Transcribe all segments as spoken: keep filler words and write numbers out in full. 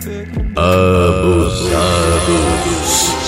Abusados.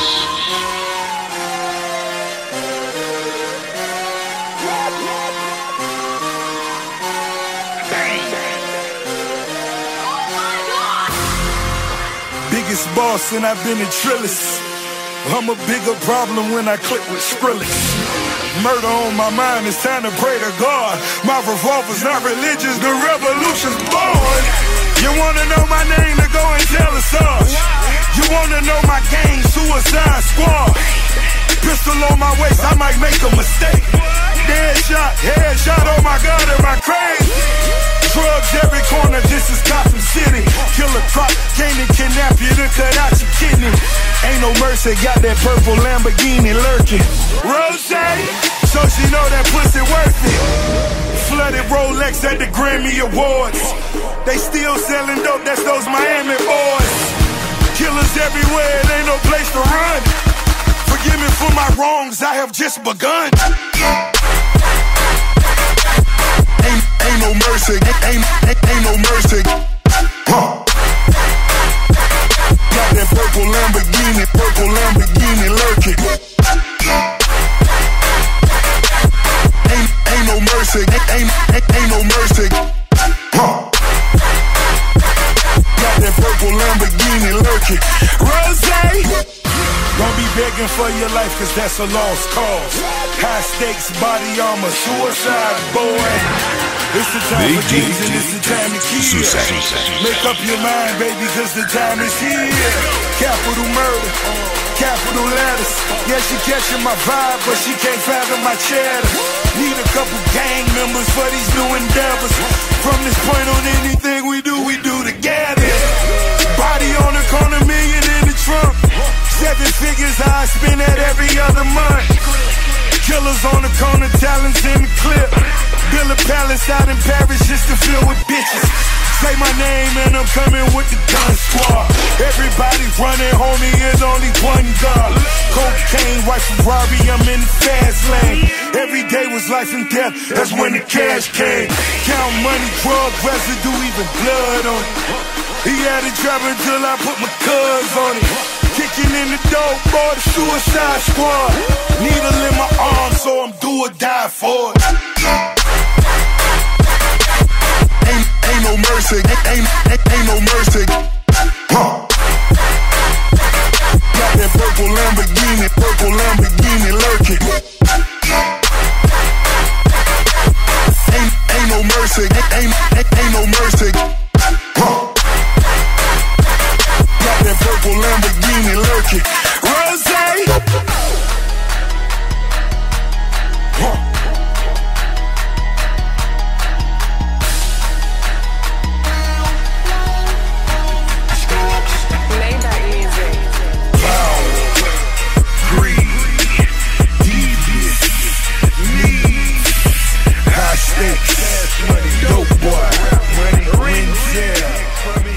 Biggest boss and I've been a Trillis. I'm a bigger problem when I click with Skrillex. Murder on my mind, it's time to pray to God. My revolver's not religious, the revolution's born. You wanna know my name, to go and tell us all. You wanna know my gang, Suicide Squad. Pistol on my waist, I might make a mistake. Dead shot, head shot, oh my God, am I crazy? Drugs every corner, this is Gotham City. Killer Croc came to kidnap you to cut out your kidney. Ain't no mercy, got that purple Lamborghini lurking. Rose, so she know that pussy worth it. Flooded Rolex at the Grammy Awards. They still selling dope, that's those Miami boys. Killers everywhere, it ain't no place to run. Forgive me for my wrongs, I have just begun. Ain't, ain't no mercy, ain't, ain't, ain't no mercy. Huh. Got that purple Lamborghini, purple Lamborghini lurking. Ain't, ain't no mercy, ain't, ain't, ain't no mercy. Huh. Got that purple Lamborghini lurking. Rosé. Don't be begging for your life, cause that's a lost cause. High stakes, body armor, suicide, boy. It's the time Big for things and it's the time to kill. Make up your mind, baby, cause the time is here. Capital murder, capital letters. Yeah, she catching my vibe, but she can't fathom my cheddar. Need a couple gang members for these new endeavors. From this point on, anything we do, we do together. Body on the corner, million in the trunk. Seven figures I spend that every other month. Killers on the corner, talents in the clip. Build a palace out in Paris just to fill with bitches. Say my name and I'm coming with the gun squad. Everybody running, homie, is only one gun. Cocaine, white Ferrari, I'm in the fast lane. Every day was life and death, that's when the cash came. Count money, drug residue, even blood on it. He had it dropping till I put my cuz on it. Kicking in the door, boy, the Suicide Squad. Needle in my arm, so I'm do or die for it. Ain't, ain't no mercy, ain't, ain't, ain't no mercy. Huh. Got that purple Lamborghini, purple Lamborghini lurking. Ain't, ain't no mercy, ain't, ain't, ain't no mercy. Huh. Got that purple Lamborghini lurking.